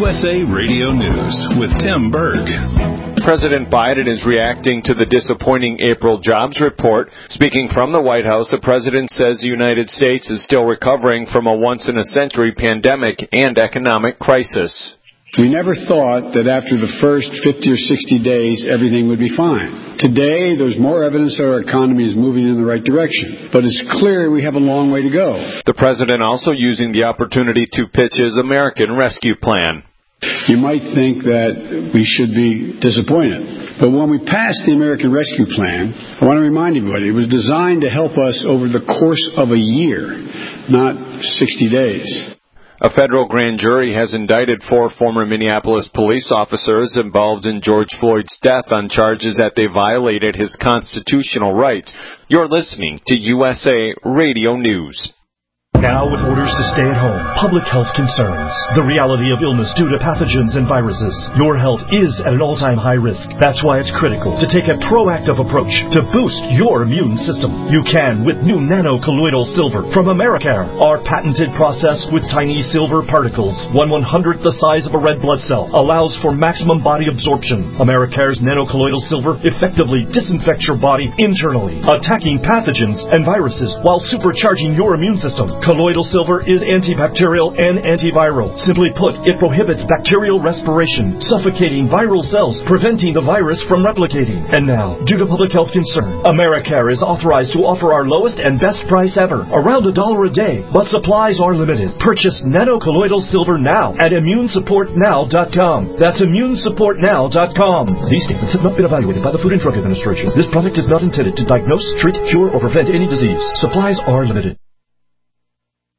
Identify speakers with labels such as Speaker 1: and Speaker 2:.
Speaker 1: USA Radio News with Tim Berg.
Speaker 2: President Biden is reacting to the disappointing April jobs report. Speaking from the White House, the president says the United States is still recovering from a once-in-a-century pandemic and economic crisis.
Speaker 3: We never thought that after the first 50 or 60 days, everything would be fine. Today, there's more evidence that our economy is moving in the right direction. But it's clear we have a long way to go.
Speaker 2: The president also using the opportunity to pitch his American Rescue Plan.
Speaker 3: You might think that we should be disappointed. But when we passed the American Rescue Plan, I want to remind everybody, it was designed to help us over the course of a year, not 60 days.
Speaker 2: A federal grand jury has indicted 4 former Minneapolis police officers involved in George Floyd's death on charges that they violated his constitutional rights. You're listening to USA Radio News.
Speaker 4: Now with orders to stay at home, public health concerns, the reality of illness due to pathogens and viruses. Your health is at an all-time high risk. That's why it's critical to take a proactive approach to boost your immune system. You can with new nano-colloidal silver from Americare. Our patented process with tiny silver particles, 1/100th the size of a red blood cell, allows for maximum body absorption. Americare's nano-colloidal silver effectively disinfects your body internally, attacking pathogens and viruses while supercharging your immune system. Colloidal silver is antibacterial and antiviral. Simply put, it prohibits bacterial respiration, suffocating viral cells, preventing the virus from replicating. And now, due to public health concern, Americare is authorized to offer our lowest and best price ever, around $1 a day. But supplies are limited. Purchase nano-colloidal silver now at immunesupportnow.com. That's immunesupportnow.com. These statements have not been evaluated by the Food and Drug Administration. This product is not intended to diagnose, treat, cure, or prevent any disease. Supplies are limited.